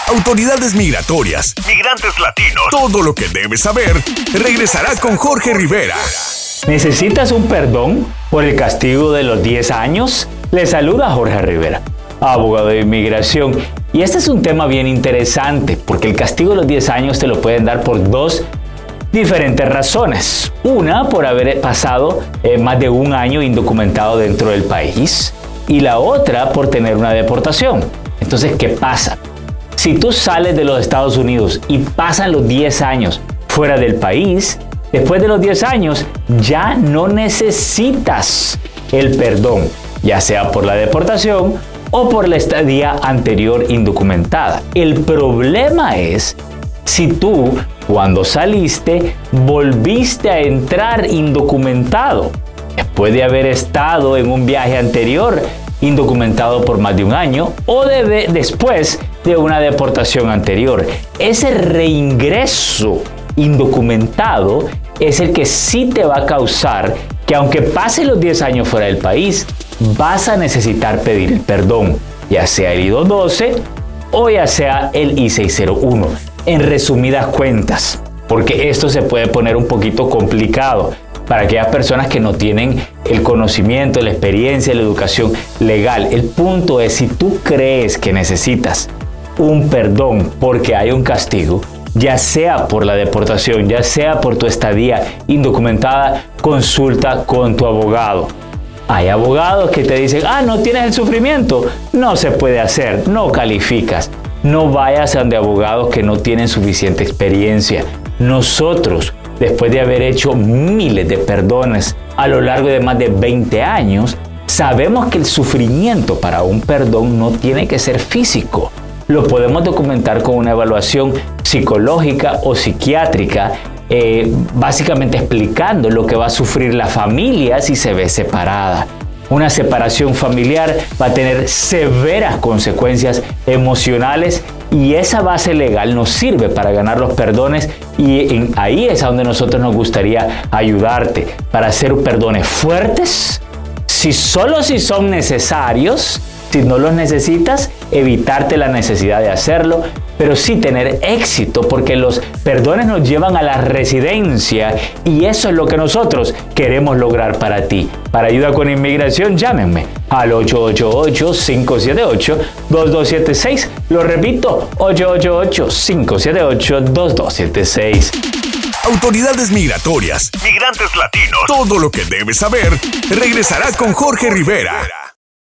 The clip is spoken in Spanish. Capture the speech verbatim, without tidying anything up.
Autoridades migratorias, migrantes latinos, todo lo que debes saber, regresará con Jorge Rivera. ¿Necesitas un perdón por el castigo de los diez años? Le saluda Jorge Rivera, abogado de inmigración. Y este es un tema bien interesante, porque el castigo de los diez años te lo pueden dar por dos diferentes razones. Una, por haber pasado eh, más de un año indocumentado dentro del país, y la otra, por tener una deportación. Entonces, ¿qué pasa? Si tú sales de los Estados Unidos y pasan los diez años fuera del país, después de los diez años ya no necesitas el perdón, ya sea por la deportación o por la estadía anterior indocumentada. El problema es si tú, cuando saliste, volviste a entrar indocumentado, después de haber estado en un viaje anterior indocumentado por más de un año o de, después de una deportación anterior. Ese reingreso indocumentado es el que sí te va a causar que, aunque pase los diez años fuera del país, vas a necesitar pedir el perdón, ya sea el I dos doce o ya sea el I seis cero uno. En resumidas cuentas, porque esto se puede poner un poquito complicado para aquellas personas que no tienen el conocimiento, la experiencia, la educación legal. El punto es, si tú crees que necesitas un perdón porque hay un castigo, ya sea por la deportación, ya sea por tu estadía indocumentada, consulta con tu abogado. Hay abogados que te dicen, ah, no tienes el sufrimiento, no se puede hacer, no calificas. No vayas a donde abogados que no tienen suficiente experiencia. Nosotros, después de haber hecho miles de perdones a lo largo de más de veinte años, sabemos que el sufrimiento para un perdón no tiene que ser físico. Lo podemos documentar con una evaluación psicológica o psiquiátrica, eh, básicamente explicando lo que va a sufrir la familia si se ve separada. Una separación familiar va a tener severas consecuencias emocionales y esa base legal nos sirve para ganar los perdones, y en, ahí es a donde nosotros nos gustaría ayudarte para hacer perdones fuertes, si solo si son necesarios. Si no los necesitas, evitarte la necesidad de hacerlo, pero sí tener éxito, porque los perdones nos llevan a la residencia y eso es lo que nosotros queremos lograr para ti. Para ayuda con inmigración, llámenme al ocho ocho ocho, cinco siete ocho, dos dos siete seis. Lo repito, ocho ocho ocho, cinco siete ocho, dos dos siete seis. Autoridades migratorias, migrantes latinos, todo lo que debes saber, regresará con Jorge Rivera.